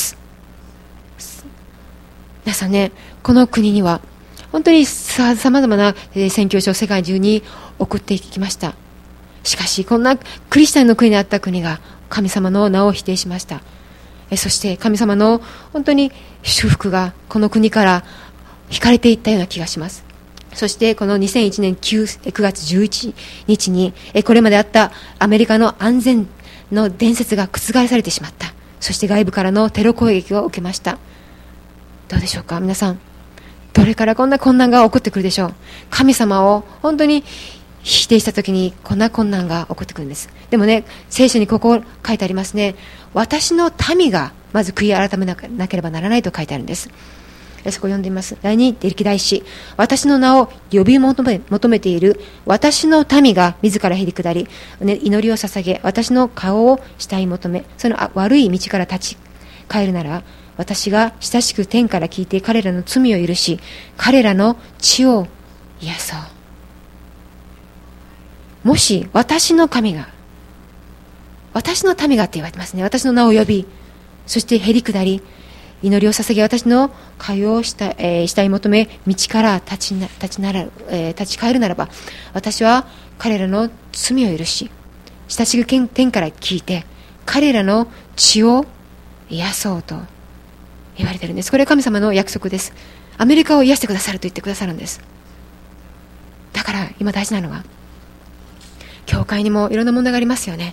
皆さんね、この国には本当にさまざまな宣教師を世界中に送っていきました。しかしこんなクリスチャンの国であった国が神様の名を否定しました。そして神様の本当に祝福がこの国から引かれていったような気がします。そしてこのにせんいちねんくがつじゅういちにちにこれまであったアメリカの安全の伝説が覆されてしまった。そして外部からのテロ攻撃を受けました。どうでしょうか皆さん。どれからこんな困難が起こってくるでしょう。神様を本当に否定したときにこんな困難が起こってくるんです。でもね、聖書にここ書いてありますね。私の民がまず悔い改めなければならないと書いてあるんです。そこを読んでみます。第二歴代史、私の名を呼び求め、求めている私の民が自らへり下り、ね、祈りを捧げ、私の顔を慕い求め、その悪い道から立ち返るなら、私が親しく天から聞いて彼らの罪を許し、彼らの血を癒そう。もし私の神が、私の民がって言われてますね。私の名を呼び、そしてへり下り、祈りを捧げ、私の会をした、えー、慕い求め、道から立ちな、立ちなら、えー、立ち返るならば、私は彼らの罪を許し、親しく天から聞いて、彼らの血を癒そうと言われているんです。これは神様の約束です。アメリカを癒してくださると言ってくださるんです。だから今大事なのは、教会にもいろんな問題がありますよね。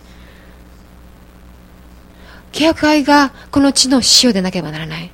教会がこの地の塩でなければならない。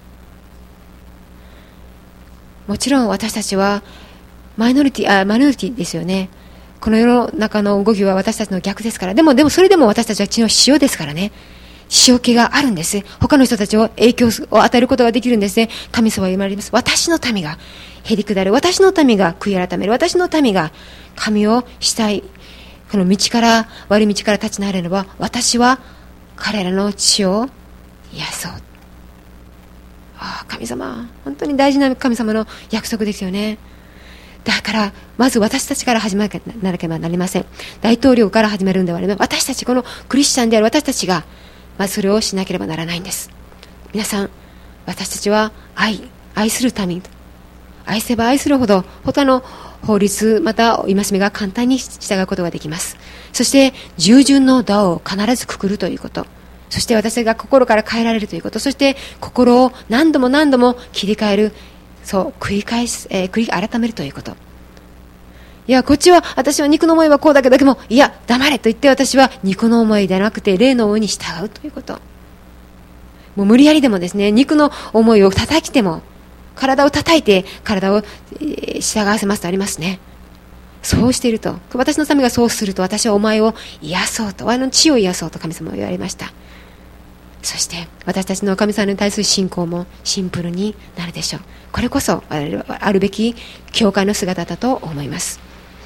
もちろん私たちはマイノリティ、あ、マイノリティですよね。この世の中の動きは私たちの逆ですから。でも、でもそれでも私たちは地の塩ですからね。 塩気があるんです。他の人たちを影響を与えることができるんですね。神様は言われます。私の民がへり下る。私の民が悔い改める。私の民が神をしたい。この道から、悪い道から立ち直れれば、私は彼らの血を癒そう。ああ、神様、本当に大事な神様の約束ですよね。だから、まず私たちから始めなければなりません。大統領から始めるんではありません。私たち、このクリスチャンである私たちが、まずそれをしなければならないんです。皆さん、私たちは愛、愛する民、愛せば愛するほど、他の法律、また戒めが簡単に従うことができます。そして、従順の道を必ずくくるということ。そして私が心から変えられるということ。そして、心を何度も何度も切り替える。そう、繰り返す、えー、繰り改めるということ。いや、こっちは、私は肉の思いはこうだけど、でも、いや、黙れと言って私は肉の思いではなくて、霊の思いに従うということ。もう無理やりでもですね、肉の思いを叩きても、体を叩いて、体を、えー、従わせますとありますね。そうしていると、私の民がそうすると、私はお前を癒そうと、お前の血を癒そうと神様は言われました。そして私たちの神様に対する信仰もシンプルになるでしょう。これこそあるべき教会の姿だと思います。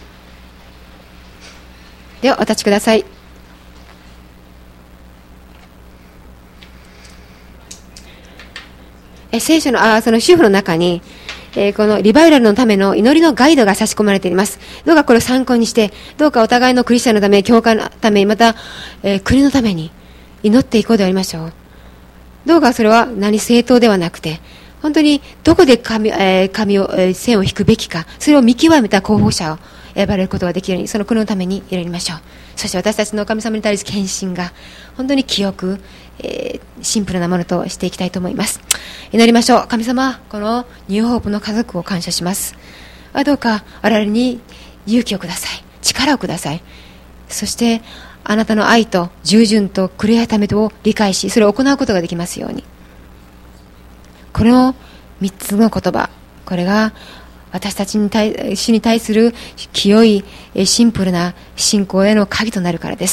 ではお立ちください。え聖書のあその主婦の中に、えー、このリバイバルのための祈りのガイドが差し込まれています。どうかこれを参考にして、どうかお互いのクリスチャンのため、教会のため、また、えー、国のために祈っていこうでありましょう。どうかそれは何政党ではなくて、本当にどこで神、えー、神を、えー、線を引くべきか、それを見極めた候補者を選ばれることができるように、その国のために祈りましょう。そして私たちの神様に対する献身が本当に清く、えー、シンプルなものとしていきたいと思います。祈りましょう。神様、このニューホープの家族を感謝します。どうか我々に勇気をください。力をください。そしてあなたの愛と従順と悔い改めを理解し、それを行うことができますように。このみっつの言葉、これが私たちに対主に対する清いシンプルな信仰への鍵となるからです。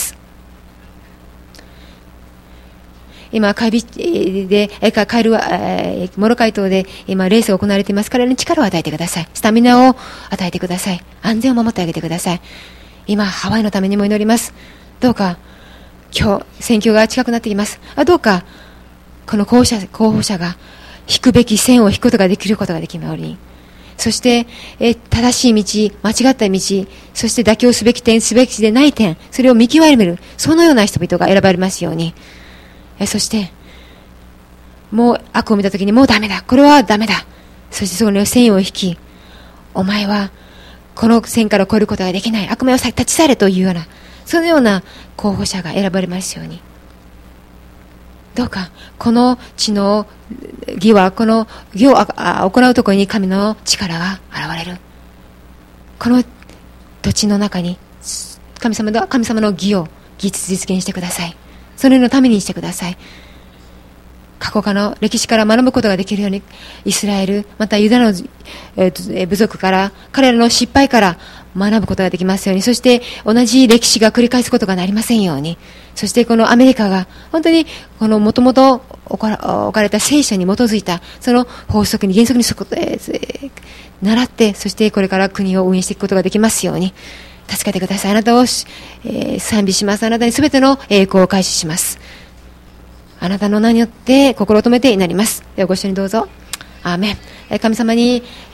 今、カイビで、カイルは、モロカイ島で今レースが行われています。彼らに力を与えてください。スタミナを与えてください。安全を守ってあげてください。今、ハワイのためにも祈ります。どうか、今日、選挙が近くなっています。あどうか、この候補者、候補者が引くべき線を引くことができることができるように。そして、え正しい道、間違った道、そして妥協すべき点、すべきでない点、それを見極める、そのような人々が選ばれますように。えそして、もう悪を見たときにもうダメだ、これはダメだ。そしてその線を引き、お前はこの線から越えることができない、悪魔を立ち去れというような、そのような候補者が選ばれますように。どうかこの地の義は、この義を行うところに神の力が現れる。この土地の中に神様の神様の義を実現してください。それのためにしてください。過去の歴史から学ぶことができるように、イスラエルまたユダの、えー、部族から彼らの失敗から学ぶことができますように、そして同じ歴史が繰り返すことがなりませんように、そしてこのアメリカが本当にこのもともと置かれた聖書に基づいたその法則に原則にそこ、えー、習って、そしてこれから国を運営していくことができますように助けてください。あなたを、えー、賛美します。あなたにすべての栄光を開始します。あなたの名によって心を止めて祈ります。ではご一緒にどうぞ。アーメン。神様に